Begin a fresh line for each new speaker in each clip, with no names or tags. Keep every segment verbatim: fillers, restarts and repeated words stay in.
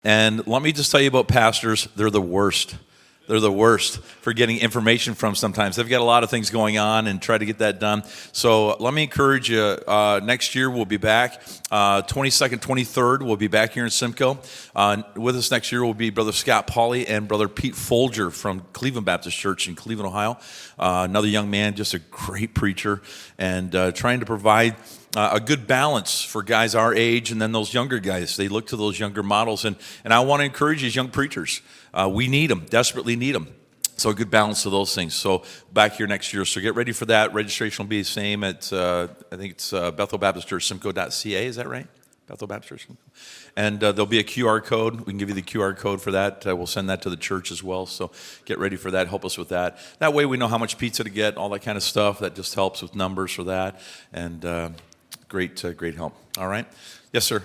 And let me just tell you about pastors. They're the worst. They're the worst for getting information from sometimes. They've got a lot of things going on and try to get that done. So let me encourage you, uh, next year we'll be back. Uh, twenty-second, twenty-third, we'll be back here in Simcoe. Uh, with us next year will be Brother Scott Pauley and Brother Pete Folger from Cleveland Baptist Church in Cleveland, Ohio. Uh, another young man, just a great preacher, and uh, trying to provide Uh, a good balance for guys our age and then those younger guys. They look to those younger models. And, and I want to encourage these young preachers. Uh, we need them, desperately need them. So a good balance of those things. So back here next year. So get ready for that. Registration will be the same at, uh, I think it's uh, Bethel Baptist Church, Simcoe dot C A. Is that right? Bethel Baptist Church. And uh, there'll be a Q R code. We can give you the Q R code for that. Uh, we'll send that to the church as well. So get ready for that. Help us with that. That way we know how much pizza to get, all that kind of stuff. That just helps with numbers for that. And uh, Great, uh, great help. All right. Yes, sir.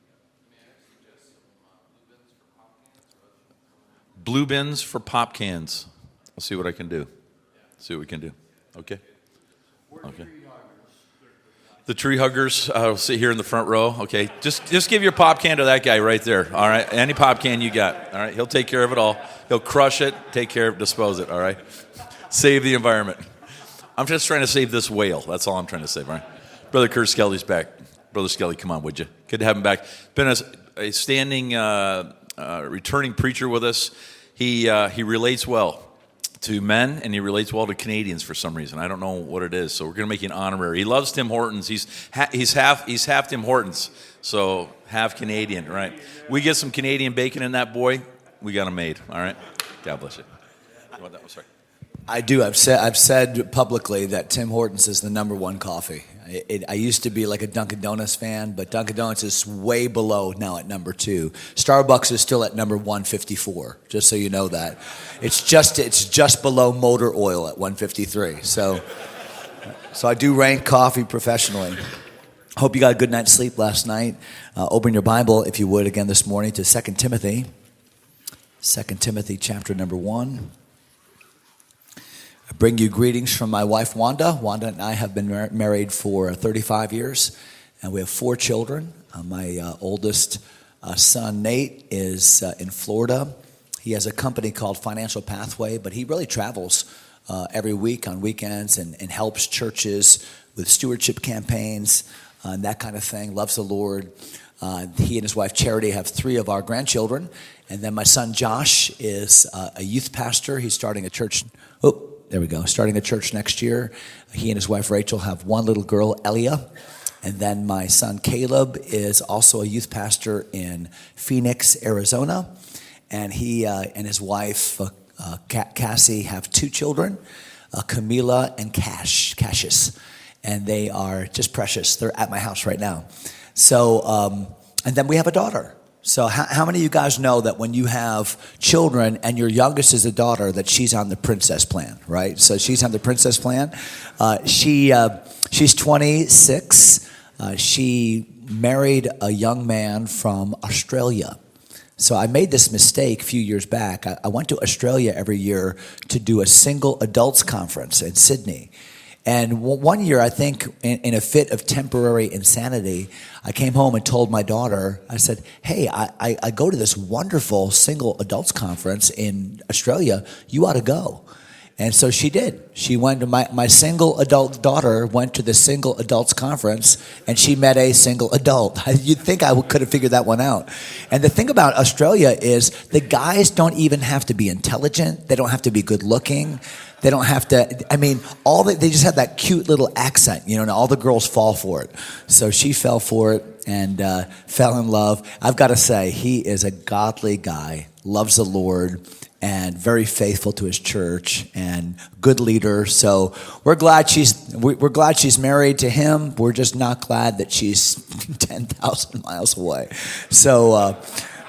Blue bins for pop cans. I'll see what I can do. See what we can do. Okay. Okay. The tree huggers. I'll sit here in the front row. Okay. Just, just give your pop can to that guy right there. All right. Any pop can you got. All right. He'll take care of it all. He'll crush it, take care of it, dispose it. All right. Save the environment. I'm just trying to save this whale. That's all I'm trying to save. All right. Brother Kurt Skelly's back. Brother Skelly, come on, would you? Good to have him back. Been a, a standing, uh, uh, returning preacher with us. He uh, he relates well to men, and he relates well to Canadians for some reason. I don't know what it is, so we're going to make you an honorary. He loves Tim Hortons. He's ha- he's half he's half Tim Hortons, so half Canadian, right? We get some Canadian bacon in that boy, we got him made. All right. God bless you. You want that? Oh, sorry.
I do. I've said I've said publicly that Tim Hortons is the number one coffee. It, it, I used to be like a Dunkin' Donuts fan, but Dunkin' Donuts is way below now at number two. Starbucks is still at number one fifty-four. Just so you know that, it's just it's just below motor oil at one fifty-three. So, so I do rank coffee professionally. Hope you got a good night's sleep last night. Uh, open your Bible, if you would, again this morning to Second Timothy. Second Timothy, chapter number one. I bring you greetings from my wife, Wanda. Wanda and I have been mar- married for thirty-five years, and we have four children. Uh, my uh, oldest uh, son, Nate, is uh, in Florida. He has a company called Financial Pathway, but he really travels uh, every week on weekends and, and helps churches with stewardship campaigns uh, and that kind of thing. Loves the Lord. Uh, he and his wife, Charity, have three of our grandchildren. And then my son, Josh, is uh, a youth pastor. He's starting a church. Oh, there we go. Starting a church next year. He and his wife, Rachel, have one little girl, Elia. And then my son, Caleb, is also a youth pastor in Phoenix, Arizona. And he uh, and his wife, uh, uh, Cassie, have two children, uh, Camila and Cash, Cassius. And they are just precious. They're at my house right now. So, um, and then we have a daughter. So how, how many of you guys know that when you have children and your youngest is a daughter, that she's on the princess plan, right? So she's on the princess plan. Uh, she uh, she's twenty-six. Uh, she married a young man from Australia. So I made this mistake a few years back. I, I went to Australia every year to do a single adults conference in Sydney. And one year, I think, in, in a fit of temporary insanity, I came home and told my daughter, I said, hey, I, I, I go to this wonderful single adults conference in Australia. You ought to go. And so she did. She went to my, my single adult daughter went to the single adults conference, and she met a single adult. You'd think I could have figured that one out. And the thing about Australia is the guys don't even have to be intelligent. They don't have to be good looking. They don't have to, I mean, all the, they just have that cute little accent, you know, and all the girls fall for it. So she fell for it and uh, fell in love. I've got to say, he is a godly guy, loves the Lord, and very faithful to his church and good leader. So we're glad she's we're glad she's married to him. We're just not glad that she's ten thousand miles away. So uh,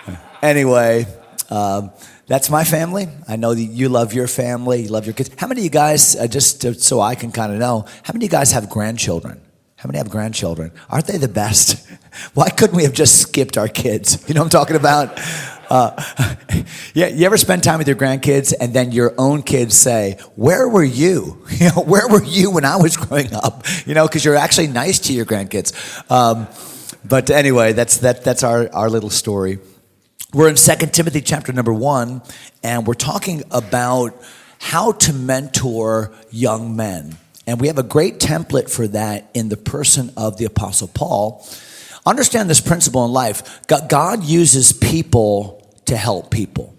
anyway, um, that's my family. I know that you love your family. You love your kids. How many of you guys, uh, just to, so I can kind of know, how many of you guys have grandchildren? How many have grandchildren? Aren't they the best? Why couldn't we have just skipped our kids? You know what I'm talking about? Uh, yeah, you ever spend time with your grandkids and then your own kids say, where were you? You know, where were you when I was growing up? You know, because you're actually nice to your grandkids. Um, but anyway, that's that. That's our, our little story. We're in Second Timothy chapter number one, and we're talking about how to mentor young men. And we have a great template for that in the person of the Apostle Paul. Understand this principle in life. God uses people to help people.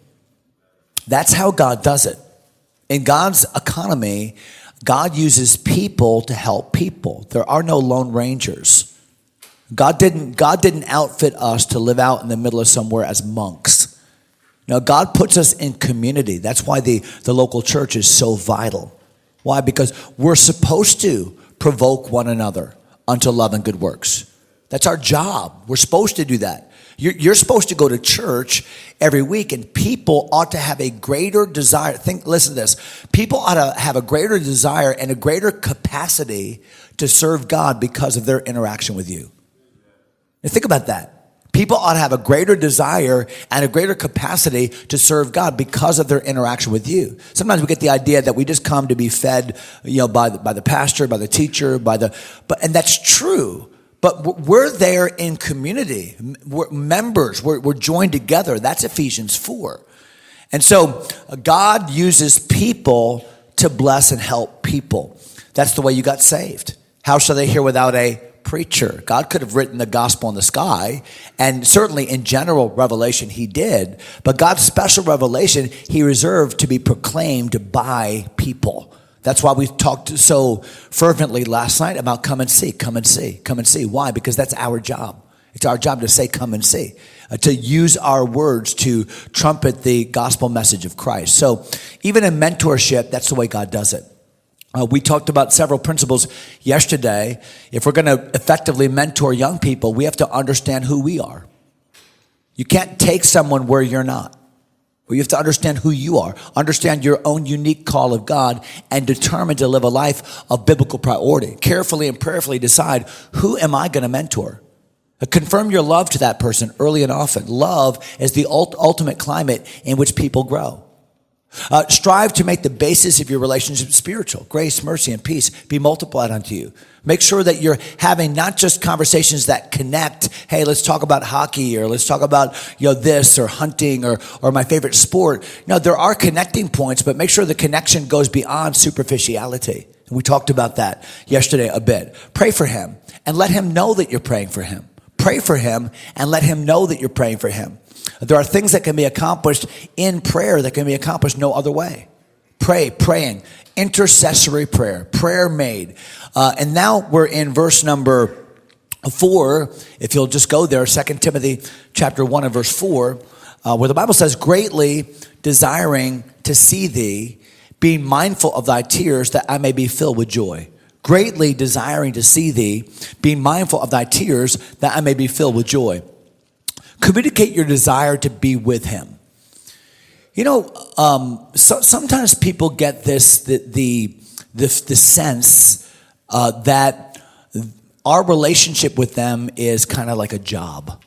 That's how God does it. In God's economy, God uses people to help people. There are no lone rangers. God didn't, God didn't outfit us to live out in the middle of somewhere as monks. No, God puts us in community. That's why the, the local church is so vital. Why? Because we're supposed to provoke one another unto love and good works. That's our job. We're supposed to do that. You're, you're supposed to go to church every week, and people ought to have a greater desire. Think, listen to this. People ought to have a greater desire and a greater capacity to serve God because of their interaction with you. Now think about that. People ought to have a greater desire and a greater capacity to serve God because of their interaction with you. Sometimes we get the idea that we just come to be fed, you know, by the, by the pastor, by the teacher, by the, but, and that's true. But we're there in community. We're members. We're, we're joined together. That's Ephesians four. And so God uses people to bless and help people. That's the way you got saved. How shall they hear without a preacher? God could have written the gospel in the sky, and certainly in general revelation he did, but God's special revelation he reserved to be proclaimed by people. That's why we talked so fervently last night about come and see, come and see, come and see. Why? Because that's our job. It's our job to say come and see, uh, to use our words to trumpet the gospel message of Christ. So even in mentorship, that's the way God does it. Uh, we talked about several principles yesterday. If we're going to effectively mentor young people, we have to understand who we are. You can't take someone where you're not. Well, you have to understand who you are, understand your own unique call of God, and determine to live a life of biblical priority. Carefully and prayerfully decide, who am I going to mentor? Uh, confirm your love to that person early and often. Love is the ult- ultimate climate in which people grow. Uh, strive to make the basis of your relationship spiritual. Grace, mercy, and peace be multiplied unto you. Make sure that you're having not just conversations that connect. Hey, let's talk about hockey, or let's talk about, you know, this or hunting or, or my favorite sport. No, there are connecting points, but make sure the connection goes beyond superficiality. And we talked about that yesterday a bit. Pray for him and let him know that you're praying for him. Pray for him and let him know that you're praying for him. There are things that can be accomplished in prayer that can be accomplished no other way. Pray, praying, intercessory prayer, prayer made. Uh, and now we're in verse number four. If you'll just go there, Second Timothy chapter one and verse four, uh, where the Bible says, greatly desiring to see thee, being mindful of thy tears, that I may be filled with joy. Greatly desiring to see thee, being mindful of thy tears, that I may be filled with joy. Communicate your desire to be with him. You know, um, so, sometimes people get this, the, the, the, the sense uh, that our relationship with them is kind of like a job.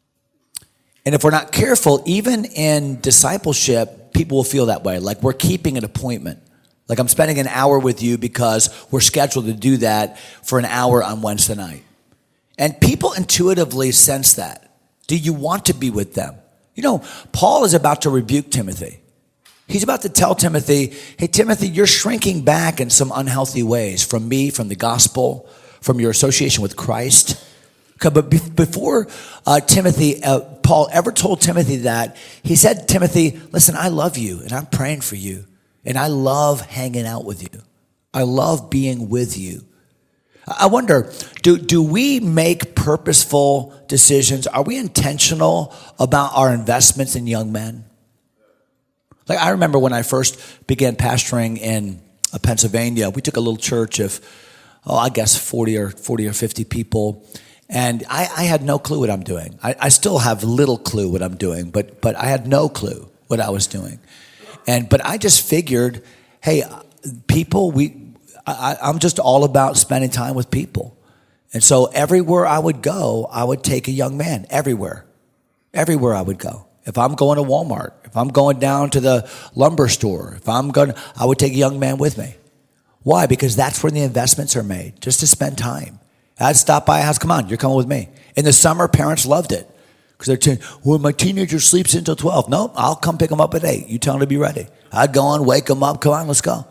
And if we're not careful, even in discipleship, people will feel that way. Like we're keeping an appointment. Like I'm spending an hour with you because we're scheduled to do that for an hour on Wednesday night. And people intuitively sense that. Do you want to be with them? You know, Paul is about to rebuke Timothy. He's about to tell Timothy, hey, Timothy, you're shrinking back in some unhealthy ways from me, from the gospel, from your association with Christ. But before uh, Timothy, uh, Paul ever told Timothy that, he said, Timothy, listen, I love you and I'm praying for you. And I love hanging out with you. I love being with you. I wonder, do, do we make purposeful decisions? Are we intentional about our investments in young men? Like I remember when I first began pastoring in uh, Pennsylvania, we took a little church of, oh, I guess forty or fifty people. And I, I had no clue what I'm doing. I, I still have little clue what I'm doing, but, but I had no clue what I was doing. And, but I just figured, hey, people, we, I, I'm just all about spending time with people. And so everywhere I would go, I would take a young man, everywhere. Everywhere I would go. If I'm going to Walmart, if I'm going down to the lumber store, if I'm going, I would take a young man with me. Why? Because that's where the investments are made, just to spend time. I'd stop by a house, come on, you're coming with me. In the summer, parents loved it. Because they're saying, well, my teenager sleeps until twelve. No, I'll come pick them up at eight. You tell them to be ready. I'd go on, wake them up. Come on, let's go.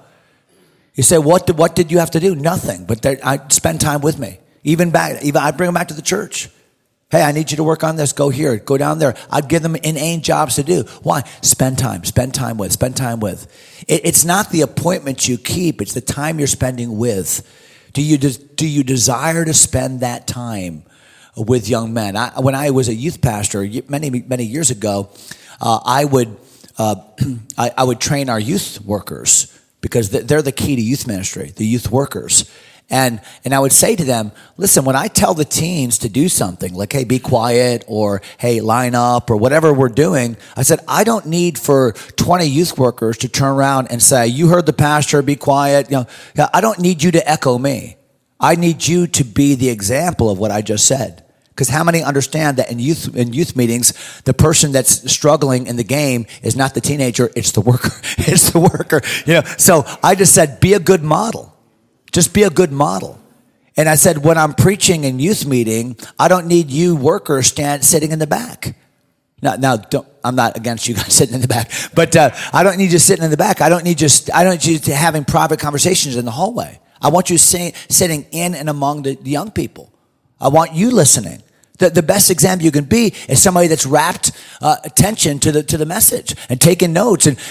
You say, what did, what did you have to do? Nothing. But I'd spend time with me. Even back, even I'd bring them back to the church. Hey, I need you to work on this. Go here. Go down there. I'd give them inane jobs to do. Why? Spend time. Spend time with. Spend time with. It, it's not the appointments you keep. It's the time you're spending with. Do you, do you desire to spend that time with young men? I, when I was a youth pastor many, many years ago, uh, I would uh, I, I would train our youth workers because they're the key to youth ministry, the youth workers. And and I would say to them, listen, when I tell the teens to do something, like, hey, be quiet, or hey, line up, or whatever we're doing, I said, I don't need for twenty youth workers to turn around and say, you heard the pastor, be quiet. You know, I don't need you to echo me. I need you to be the example of what I just said. Because how many understand that in youth in youth meetings, the person that's struggling in the game is not the teenager, it's the worker. It's the worker. You know, so I just said, be a good model. Just be a good model. And I said, when I'm preaching in youth meeting, I don't need you workers stand sitting in the back. Now, now don't, I'm not against you guys sitting in the back, but uh, I don't need you sitting in the back. I don't need you. I don't need you to having private conversations in the hallway. I want you say, sitting in and among the, the young people. I want you listening. The, the best example you can be is somebody that's wrapped uh, attention to the to the message and taking notes, and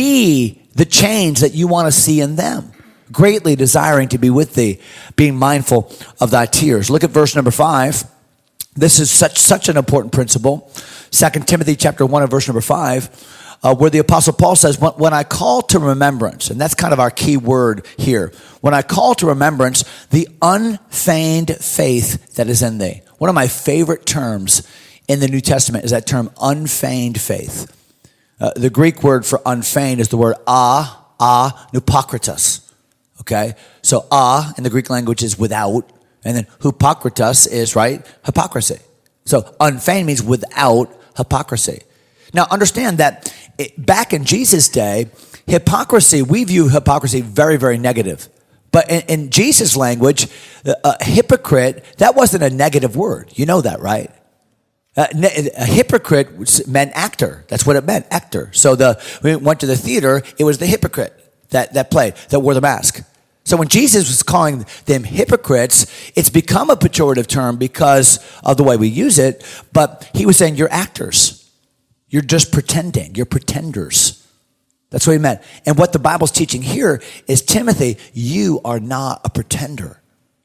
be the change that you want to see in them. Greatly desiring to be with thee, being mindful of thy tears. Look at verse number five. This is such such an important principle. Second Timothy chapter one and verse number five, uh, where the Apostle Paul says, when, when I call to remembrance, and that's kind of our key word here, when I call to remembrance the unfeigned faith that is in thee. One of my favorite terms in the New Testament is that term unfeigned faith. Uh, the Greek word for unfeigned is the word a, a, nupokritos. Okay, so ah in the Greek language is without, and then hypokritos is, right, hypocrisy. So unfeigned means without hypocrisy. Now understand that it, back in Jesus' day, hypocrisy, we view hypocrisy very, very negative. But in, in Jesus' language, a hypocrite, that wasn't a negative word. You know that, right? Uh, a hypocrite meant actor. That's what it meant, actor. So the when we went to the theater, it was the hypocrite that, that played, that wore the mask. So when Jesus was calling them hypocrites, it's become a pejorative term because of the way we use it, but he was saying, you're actors. You're just pretending. You're pretenders. That's what he meant. And what the Bible's teaching here is, Timothy, you are not a pretender.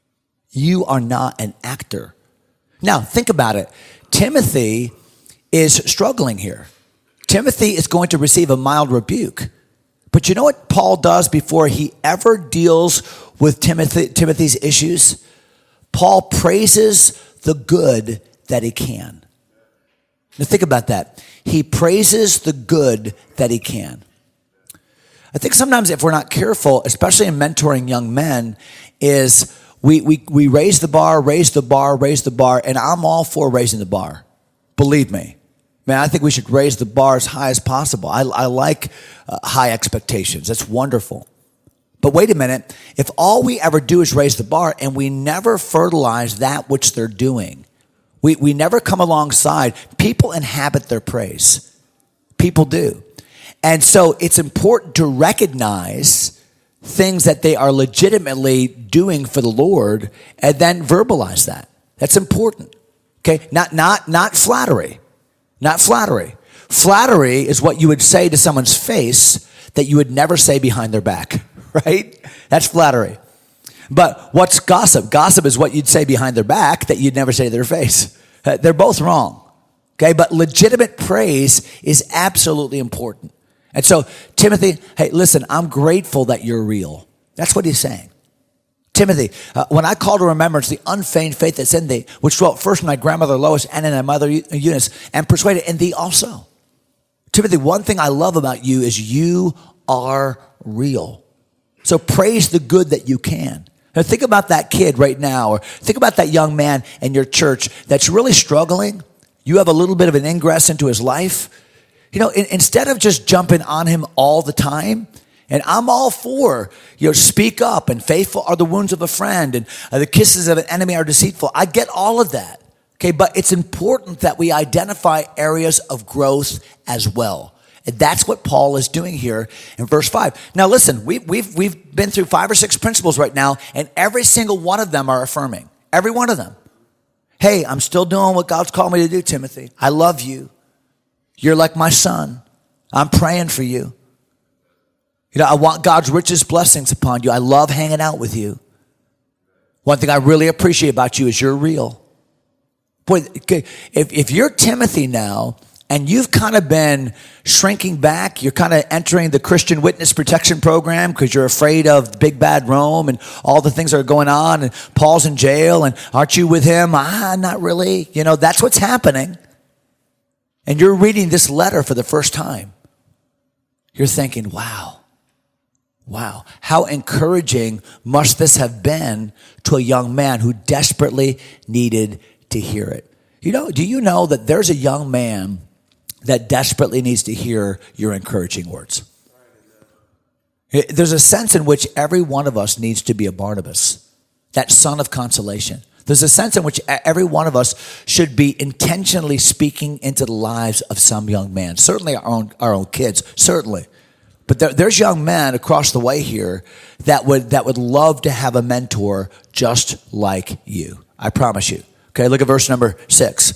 You are not an actor. Now, think about it. Timothy is struggling here. Timothy is going to receive a mild rebuke. But you know what Paul does before he ever deals with Timothy, Timothy's issues? Paul praises the good that he can. Now think about that. He praises the good that he can. I think sometimes if we're not careful, especially in mentoring young men, is we, we, we raise the bar, raise the bar, raise the bar, and I'm all for raising the bar. Believe me. Man, I think we should raise the bar as high as possible. I, I like uh, high expectations. That's wonderful. But wait a minute. If all we ever do is raise the bar and we never fertilize that which they're doing, we, we never come alongside, people inhabit their praise. People do. And so it's important to recognize things that they are legitimately doing for the Lord and then verbalize that. That's important. Okay? Not, not, not flattery. Not flattery. Flattery is what you would say to someone's face that you would never say behind their back, right? That's flattery. But what's gossip? Gossip is what you'd say behind their back that you'd never say to their face. They're both wrong, okay? But legitimate praise is absolutely important. And so, Timothy, hey, listen, I'm grateful that you're real. That's what he's saying. Timothy, uh, when I call to remembrance the unfeigned faith that's in thee, which dwelt first in thy grandmother Lois and in thy mother Eunice, and persuaded in thee also. Timothy, one thing I love about you is you are real. So praise the good that you can. Now think about that kid right now, or think about that young man in your church that's really struggling. You have a little bit of an ingress into his life. You know, in, instead of just jumping on him all the time, and I'm all for, you know, speak up, and faithful are the wounds of a friend, and uh, the kisses of an enemy are deceitful. I get all of that. Okay, but it's important that we identify areas of growth as well. And that's what Paul is doing here in verse five. Now listen, we, we've, we've been through five or six principles right now, and every single one of them are affirming. Every one of them. Hey, I'm still doing what God's called me to do, Timothy. I love you. You're like my son. I'm praying for you. You know, I want God's richest blessings upon you. I love hanging out with you. One thing I really appreciate about you is you're real. Boy, if, if you're Timothy now, and you've kind of been shrinking back, you're kind of entering the Christian Witness Protection Program because you're afraid of big bad Rome and all the things that are going on, and Paul's in jail, and aren't you with him? Ah, not really. You know, that's what's happening. And you're reading this letter for the first time. You're thinking, wow, wow, how encouraging must this have been to a young man who desperately needed to hear it. You know, do you know that there's a young man that desperately needs to hear your encouraging words? There's a sense in which every one of us needs to be a Barnabas, that son of consolation. There's a sense in which every one of us should be intentionally speaking into the lives of some young man. Certainly our own, our own kids, certainly. But there, there's young men across the way here that would, that would love to have a mentor just like you. I promise you. Okay, look at verse number six.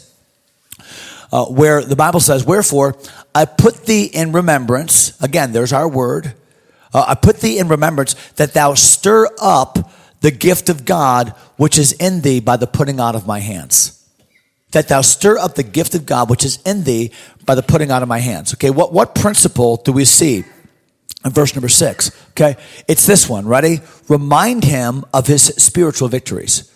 Uh, where the Bible says, wherefore, I put thee in remembrance. Again, there's our word. Uh, I put thee in remembrance that thou stir up the gift of God which is in thee by the putting on of my hands. That thou stir up the gift of God which is in thee by the putting on of my hands. Okay, what, what principle do we see in verse number six? Okay, it's this one. Ready? Remind him of his spiritual victories.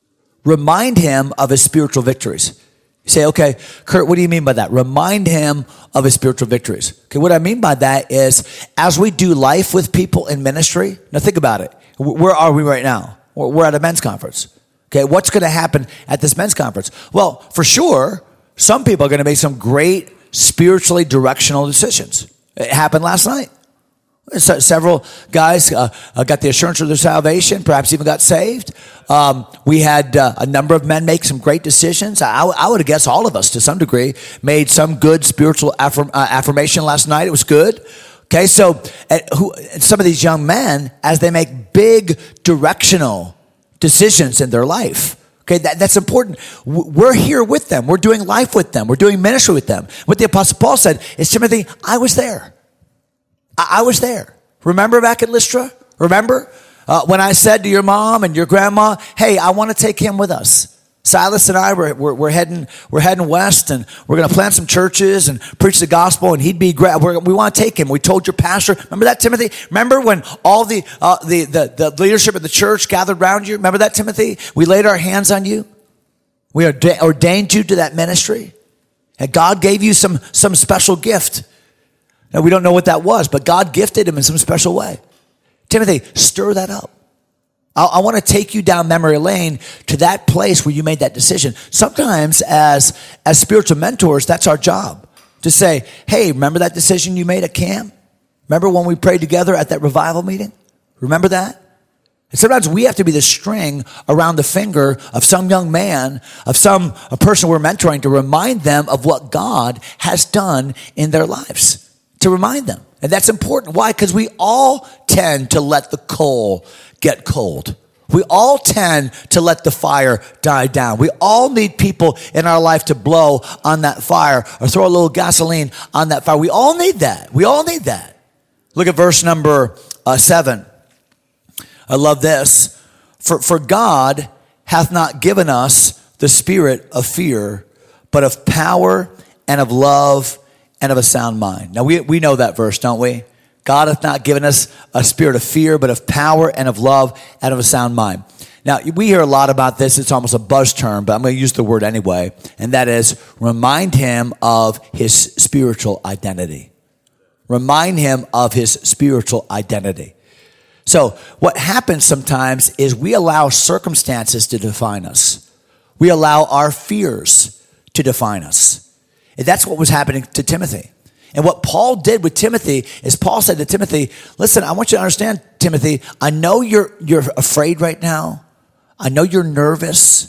Remind him of his spiritual victories. You say, okay, Kurt, what do you mean by that? Remind him of his spiritual victories. Okay, what I mean by that is as we do life with people in ministry, now think about it. Where are we right now? We're at a men's conference. Okay, what's going to happen at this men's conference? Well, for sure, some people are going to make some great spiritually directional decisions. It happened last night. So several guys uh, got the assurance of their salvation, perhaps even got saved. Um, we had uh, a number of men make some great decisions. I, I would guess all of us, to some degree, made some good spiritual affirm, uh, affirmation last night. It was good. Okay, so uh, who, some of these young men, as they make big directional decisions in their life, okay, that, that's important. We're here with them. We're doing life with them. We're doing ministry with them. What the Apostle Paul said is, Timothy, I was there. I was there. Remember back at Lystra? Remember uh, when I said to your mom and your grandma, hey, I want to take him with us. Silas and I, we're, we're, we're heading we're heading west, and we're going to plant some churches and preach the gospel, and he'd be great. We're, we want to take him. We told your pastor. Remember that, Timothy? Remember when all the, uh, the, the, the leadership of the church gathered around you? Remember that, Timothy? We laid our hands on you. We ordained you to that ministry. And God gave you some, some special gift. Now, we don't know what that was, but God gifted him in some special way. Timothy, stir that up. I, I want to take you down memory lane to that place where you made that decision. Sometimes as, as spiritual mentors, that's our job. To say, hey, remember that decision you made at camp? Remember when we prayed together at that revival meeting? Remember that? And sometimes we have to be the string around the finger of some young man, of some a person we're mentoring, to remind them of what God has done in their lives. To remind them. And that's important. Why? Because we all tend to let the coal get cold. We all tend to let the fire die down. We all need people in our life to blow on that fire or throw a little gasoline on that fire. We all need that. We all need that. Look at verse number uh, seven. I love this. For, for God hath not given us the spirit of fear, but of power and of love and of a sound mind. Now, we, we know that verse, don't we? God hath not given us a spirit of fear, but of power and of love and of a sound mind. Now, we hear a lot about this. It's almost a buzz term, but I'm going to use the word anyway. And that is, remind him of his spiritual identity. Remind him of his spiritual identity. So what happens sometimes is we allow circumstances to define us. We allow our fears to define us. And that's what was happening to Timothy. And what Paul did with Timothy is Paul said to Timothy, listen, I want you to understand, Timothy, I know you're, you're afraid right now. I know you're nervous.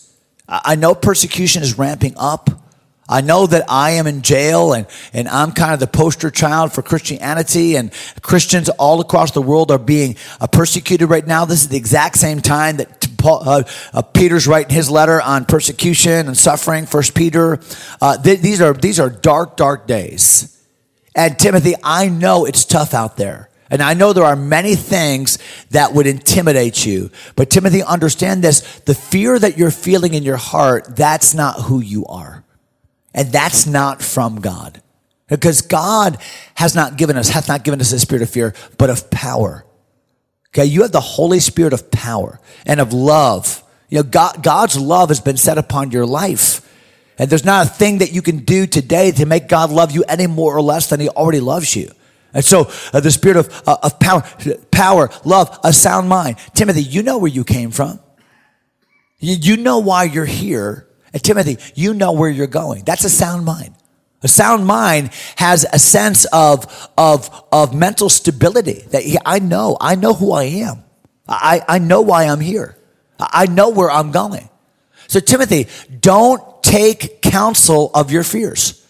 I know persecution is ramping up. I know that I am in jail and, and I'm kind of the poster child for Christianity, and Christians all across the world are being uh, persecuted right now. This is the exact same time that Paul, uh, uh, Peter's writing his letter on persecution and suffering, First Peter. Uh, th- these are these are dark, dark days. And Timothy, I know it's tough out there. And I know there are many things that would intimidate you. But Timothy, understand this. The fear that you're feeling in your heart, that's not who you are. And that's not from God. Because God has not given us, hath not given us a spirit of fear, but of power. Okay, you have the Holy Spirit of power and of love. You know, God, God's love has been set upon your life. And there's not a thing that you can do today to make God love you any more or less than he already loves you. And so uh, the spirit of, uh, of power, power, love, a sound mind. Timothy, you know where you came from. You, you know why you're here. And Timothy, you know where you're going. That's a sound mind. A sound mind has a sense of, of, of mental stability that he, I know, I know who I am. I, I know why I'm here. I know where I'm going. So Timothy, don't take counsel of your fears.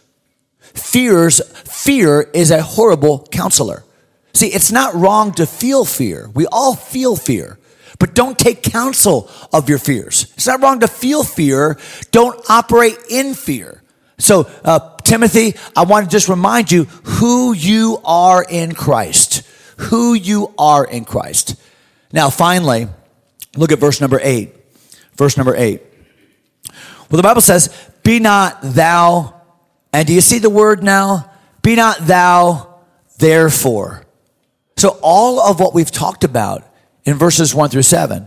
Fears, fear is a horrible counselor. See, it's not wrong to feel fear. We all feel fear. But don't take counsel of your fears. It's not wrong to feel fear. Don't operate in fear. So, uh, Timothy, I want to just remind you who you are in Christ. Who you are in Christ. Now, finally, look at verse number eight. Verse number eight. Well, the Bible says, be not thou, and do you see the word now? Be not thou therefore. So all of what we've talked about in verses one through seven,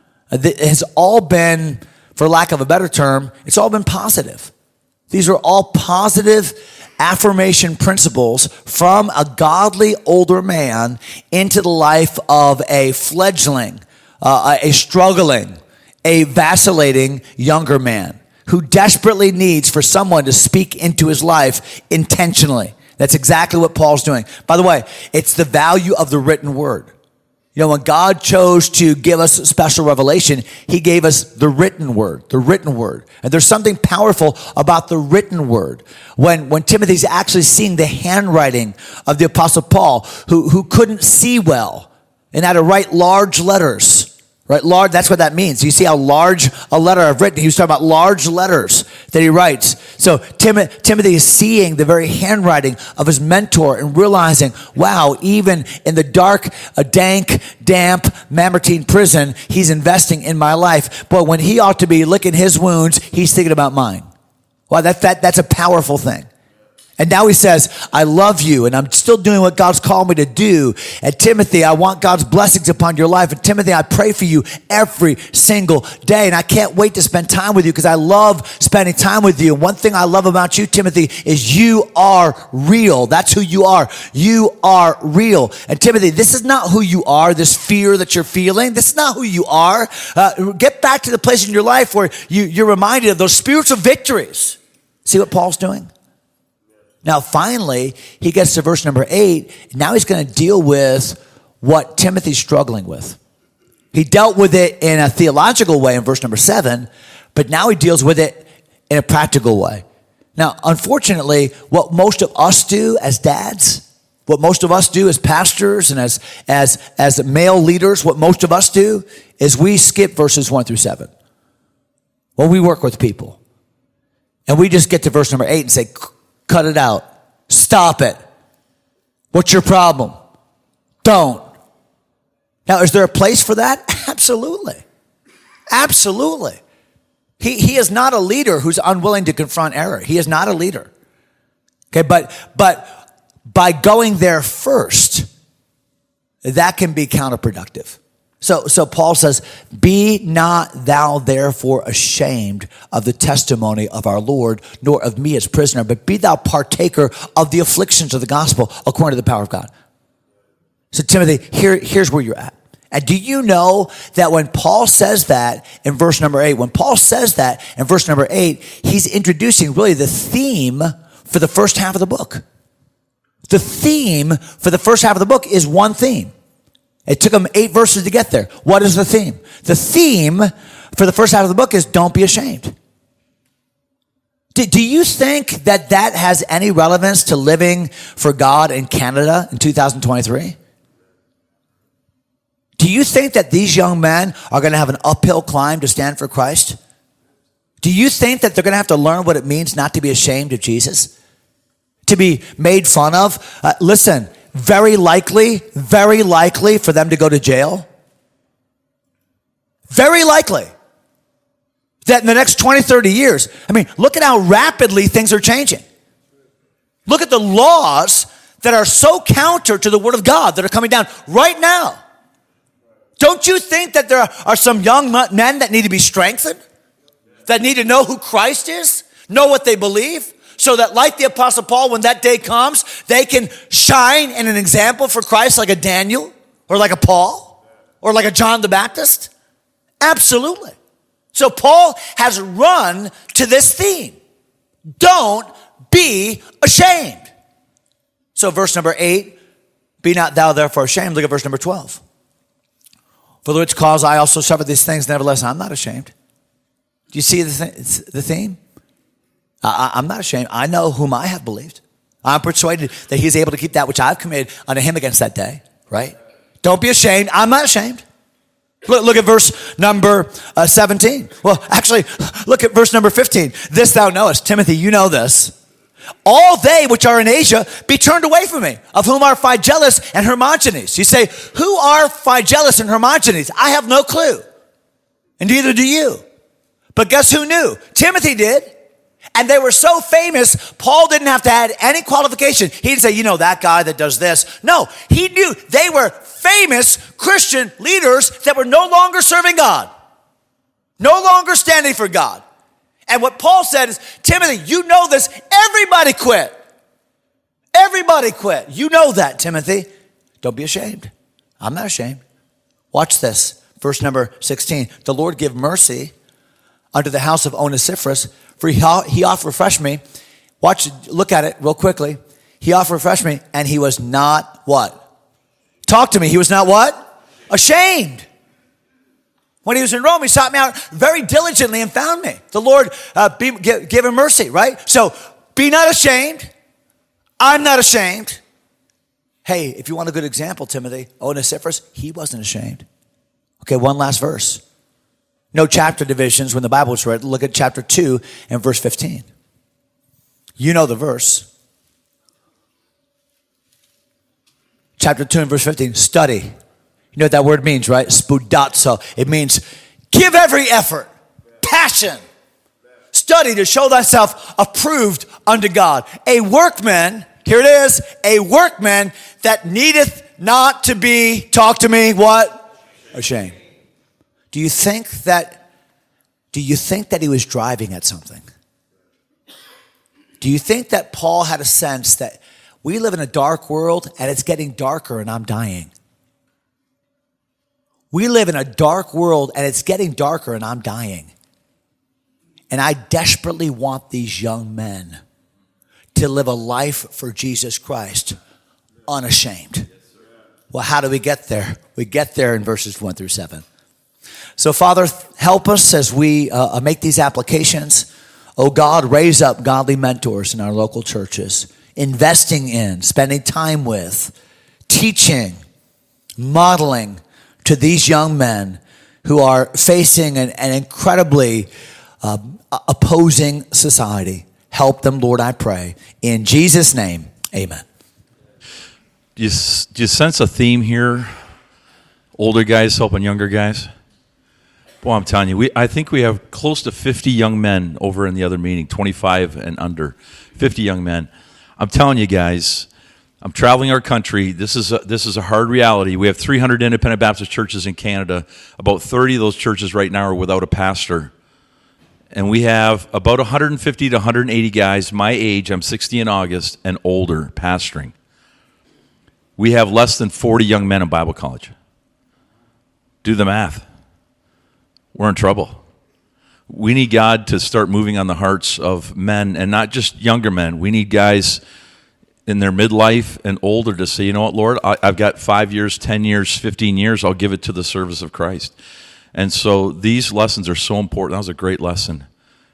it has all been, for lack of a better term, it's all been positive. These are all positive affirmation principles from a godly older man into the life of a fledgling, uh, a struggling, a vacillating younger man who desperately needs for someone to speak into his life intentionally. That's exactly what Paul's doing. By the way, it's the value of the written word. You know, when God chose to give us special revelation, he gave us the written word, the written word. And there's something powerful about the written word. When, when Timothy's actually seeing the handwriting of the Apostle Paul, who, who couldn't see well and had to write large letters. Right, large, that's what that means. You see how large a letter I've written. He was talking about large letters that he writes. So Tim, Timothy is seeing the very handwriting of his mentor and realizing, wow, even in the dark, uh, dank, damp Mamertine prison, he's investing in my life. But when he ought to be licking his wounds, he's thinking about mine. Wow, that, that that's a powerful thing. And now he says, I love you, and I'm still doing what God's called me to do. And Timothy, I want God's blessings upon your life. And Timothy, I pray for you every single day. And I can't wait to spend time with you because I love spending time with you. And one thing I love about you, Timothy, is you are real. That's who you are. You are real. And Timothy, this is not who you are, this fear that you're feeling. This is not who you are. Uh, get back to the place in your life where you, you're reminded of those spiritual victories. See what Paul's doing? Now, finally, he gets to verse number eight. Now he's going to deal with what Timothy's struggling with. He dealt with it in a theological way in verse number seven, but now he deals with it in a practical way. Now, unfortunately, what most of us do as dads, what most of us do as pastors and as, as, as male leaders, what most of us do is we skip verses one through seven. When we work with people, and we just get to verse number eight and say, cut it out. Stop it. What's your problem? Don't. Now, is there a place for that? Absolutely. Absolutely. He, he is not a leader who's unwilling to confront error. He is not a leader. Okay, but, but by going there first, that can be counterproductive. So, so Paul says, be not thou therefore ashamed of the testimony of our Lord, nor of me as prisoner, but be thou partaker of the afflictions of the gospel according to the power of God. So Timothy, here, here's where you're at. And do you know that when Paul says that in verse number eight, when Paul says that in verse number eight, he's introducing really the theme for the first half of the book. The theme for the first half of the book is one theme. It took him eight verses to get there. What is the theme? The theme for the first half of the book is don't be ashamed. Do, do you think that that has any relevance to living for God in Canada in two thousand twenty-three? Do you think that these young men are going to have an uphill climb to stand for Christ? Do you think that they're going to have to learn what it means not to be ashamed of Jesus? To be made fun of? Uh, listen, very likely, very likely for them to go to jail. Very likely. That in the next twenty, thirty years, I mean, look at how rapidly things are changing. Look at the laws that are so counter to the Word of God that are coming down right now. Don't you think that there are some young men that need to be strengthened? That need to know who Christ is? Know what they believe? So that like the Apostle Paul, when that day comes, they can shine in an example for Christ like a Daniel or like a Paul or like a John the Baptist? Absolutely. So Paul has run to this theme. Don't be ashamed. So verse number eight, be not thou therefore ashamed. Look at verse number twelve. For which cause I also suffer these things, nevertheless I'm not ashamed. Do you see the, th- the theme? I- I'm not ashamed. I know whom I have believed. I'm persuaded that he is able to keep that which I've committed unto him against that day, right? Don't be ashamed. I'm not ashamed. Look, look at verse number uh, seventeen. Well, actually, look at verse number fifteen. This thou knowest, Timothy, you know this. All they which are in Asia be turned away from me, of whom are Phygellus and Hermogenes. You say, who are Phygellus and Hermogenes? I have no clue. And neither do you. But guess who knew? Timothy did. And they were so famous, Paul didn't have to add any qualification. He didn't say, you know, that guy that does this. No, he knew they were famous Christian leaders that were no longer serving God. No longer standing for God. And what Paul said is, Timothy, you know this. Everybody quit. Everybody quit. You know that, Timothy. Don't be ashamed. I'm not ashamed. Watch this. Verse number sixteen. The Lord give mercy unto the house of Onesiphorus, for he, he oft refreshed me. Watch, look at it real quickly. He oft refreshed me, and he was not what? Talk to me. He was not what? Ashamed. When he was in Rome, he sought me out very diligently and found me. The Lord uh, be, give, give him mercy, right? So be not ashamed. I'm not ashamed. Hey, if you want a good example, Timothy, Onesiphorus, he wasn't ashamed. Okay, one last verse. No chapter divisions when the Bible was read. Look at chapter two and verse fifteen. You know the verse. Chapter two and verse fifteen. Study. You know what that word means, right? Spoudazo. It means give every effort, passion. Study to show thyself approved unto God. A workman, here it is, a workman that needeth not to be, talk to me, what? Ashamed. Do you think that, do you think that he was driving at something? Do you think that Paul had a sense that we live in a dark world and it's getting darker and I'm dying? We live in a dark world and it's getting darker and I'm dying. And I desperately want these young men to live a life for Jesus Christ unashamed. Well, how do we get there? We get there in verses one through seven. So, Father, help us as we uh, make these applications. Oh, God, raise up godly mentors in our local churches, investing in, spending time with, teaching, modeling to these young men who are facing an, an incredibly uh, opposing society. Help them, Lord, I pray. In Jesus' name, amen.
Do you, do you sense a theme here? Older guys helping younger guys? Boy, I'm telling you, we, I think we have close to fifty young men over in the other meeting, twenty-five and under, fifty young men. I'm telling you guys, I'm traveling our country. This is a, this is a hard reality. We have three hundred independent Baptist churches in Canada. About thirty of those churches right now are without a pastor. And we have about one hundred fifty to one hundred eighty guys my age, I'm sixty in August, and older pastoring. We have less than forty young men in Bible college. Do the math. We're in trouble. We need God to start moving on the hearts of men, and not just younger men. We need guys in their midlife and older to say, you know what, Lord, I, I've got five years, ten years, fifteen years, I'll give it to the service of Christ. And so these lessons are so important. That was a great lesson.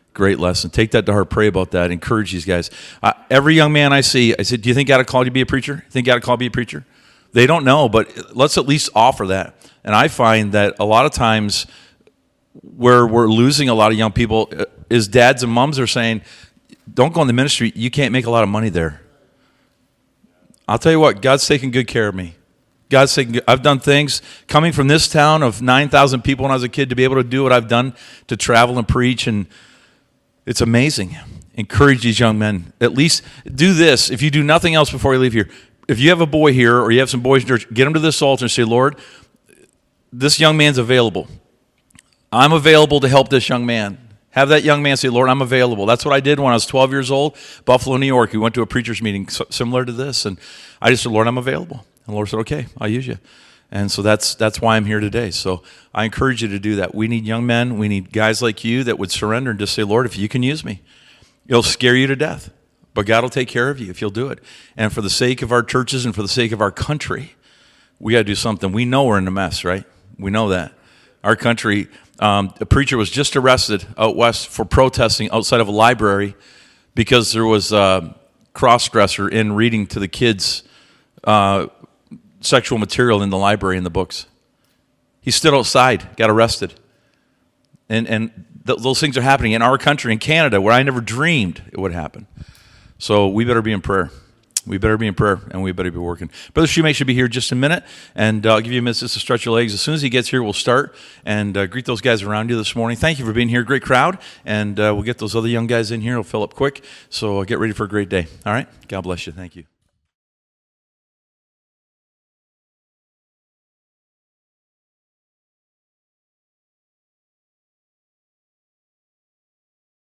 Great lesson. Take that to heart. Pray about that. Encourage these guys. Uh, every young man I see, I said, do you think God called you to be a preacher? Think God called you to be a preacher? They don't know, but let's at least offer that. And I find that a lot of times where we're losing a lot of young people is dads and moms are saying, don't go in the ministry. You can't make a lot of money there. I'll tell you what, God's taking good care of me. God's taking, I've done things coming from this town of nine thousand people when I was a kid to be able to do what I've done, to travel and preach, and it's amazing. Encourage these young men. At least do this. If you do nothing else before you leave here, if you have a boy here or you have some boys in church, get them to this altar and say, Lord, this young man's available. I'm available to help this young man. Have that young man say, Lord, I'm available. That's what I did when I was twelve years old, Buffalo, New York. We went to a preacher's meeting similar to this, and I just said, Lord, I'm available. And the Lord said, okay, I'll use you. And so that's that's why I'm here today. So I encourage you to do that. We need young men. We need guys like you that would surrender and just say, Lord, if you can use me, it'll scare you to death. But God will take care of you if you'll do it. And for the sake of our churches and for the sake of our country, we got to do something. We know we're in a mess, right? We know that. Our country, um, a preacher was just arrested out west for protesting outside of a library because there was a cross-dresser in reading to the kids uh, sexual material in the library in the books. He stood outside, got arrested. And and th- those things are happening in our country, in Canada, where I never dreamed it would happen. So we better be in prayer. We better be in prayer, and we better be working. Brother Shoemake should be here just a minute, and uh, I'll give you a minute just to stretch your legs. As soon as he gets here, we'll start and uh, greet those guys around you this morning. Thank you for being here. Great crowd, and uh, we'll get those other young guys in here. It'll fill up quick, so uh, get ready for a great day. All right? God bless you. Thank you.